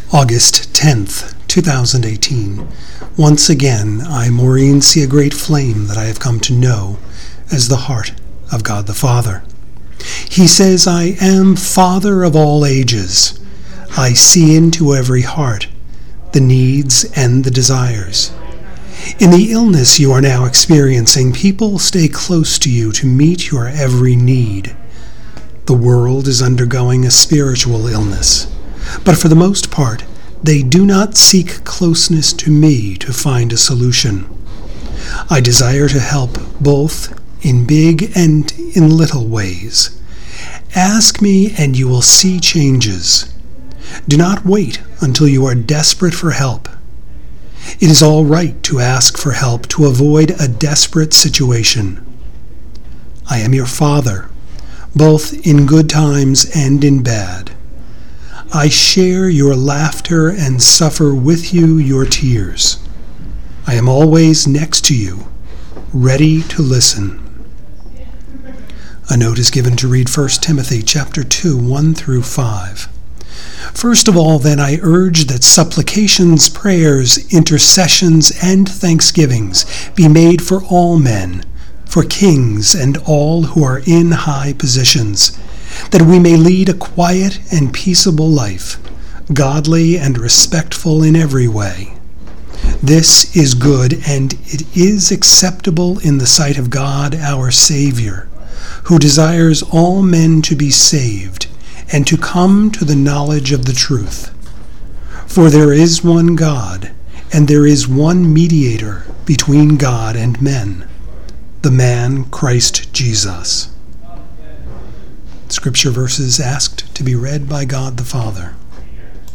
August 10th, 2018. Once again, I, Maureen, see a great flame that I have come to know as the heart of God the Father. He says, I am Father of all ages. I see into every heart, the needs and the desires. In the illness you are now experiencing, people stay close to you to meet your every need. The world is undergoing a spiritual illness, but for the most part, they do not seek closeness to me to find a solution. I desire to help both in big and in little ways. Ask me and you will see changes. Do not wait until you are desperate for help. It is all right to ask for help to avoid a desperate situation. I am your Father, both in good times and in bad. I share your laughter and suffer with you your tears. I am always next to you, ready to listen. A note is given to read 1 Timothy chapter 2, 1 through 5. First of all, then, I urge that supplications, prayers, intercessions, and thanksgivings be made for all men, for kings and all who are in high positions, that we may lead a quiet and peaceable life, godly and respectful in every way. This is good, and it is acceptable in the sight of God our Savior, who desires all men to be saved and to come to the knowledge of the truth. For there is one God, and there is one mediator between God and men, the man Christ Jesus. Scripture verses asked to be read by God the Father.